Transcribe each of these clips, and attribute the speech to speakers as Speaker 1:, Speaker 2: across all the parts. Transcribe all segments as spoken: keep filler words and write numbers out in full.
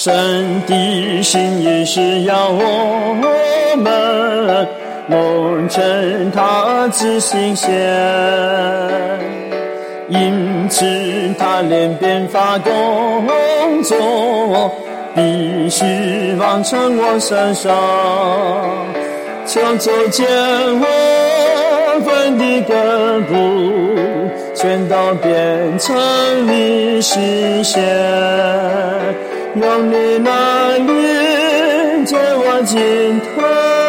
Speaker 1: 神的心意是要我们蒙承他之心弦，因此他连变法工作必须完成我身上，求主见我分的根部全都变成你实现，用你那灵接我尽头，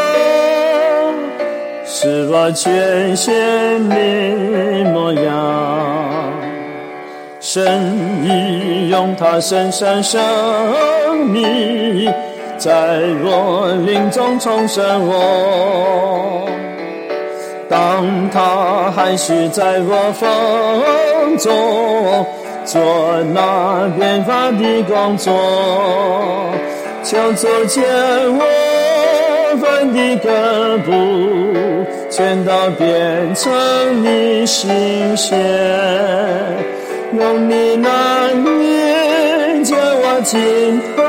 Speaker 1: 使我全显你模样。神已用他神圣生命在我灵中重生我，当他还是在我风中做那变法的工作，求主见我分的根部全都变成你心弦，用你那灵接我尽头，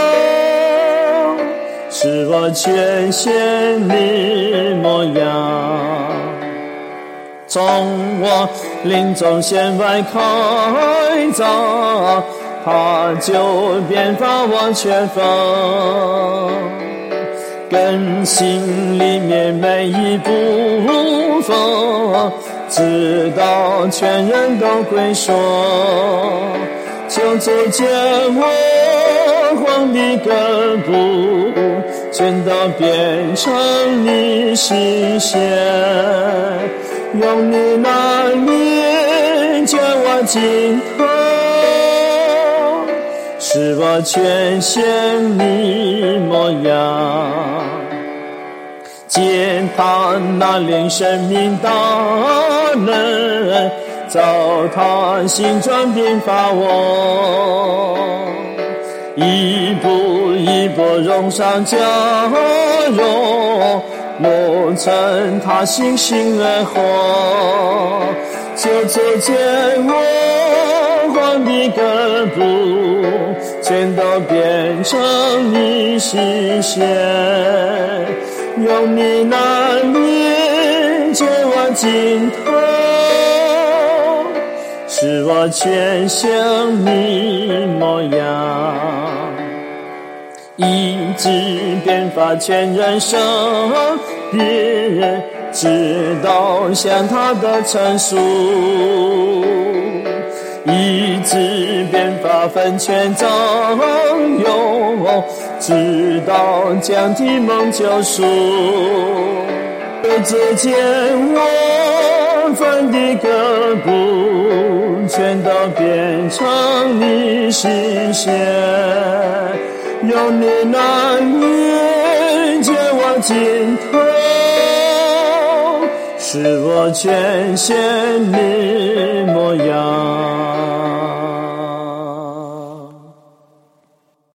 Speaker 1: 使我全显你模样。从我灵中弦外开凿，他就变化我全分，更新里面每一部分，直到全人都归顺，求主见我黄的根部全都变成你实现，用你那灵接我尽头，使我全显你模样。见他那灵生命大能，照他心转变化我，一步一步荣上加荣，磨成他心心而活，求主见我黄的根部全都变成你实现，用你那灵接我尽头，使我全像你模样，一直变化全人生别，直到向他的成熟，一直变化分全掌用，直到将体蒙救赎，主见我分的根部全都变成你实现，用你那灵接我尽头，使我全显你模样。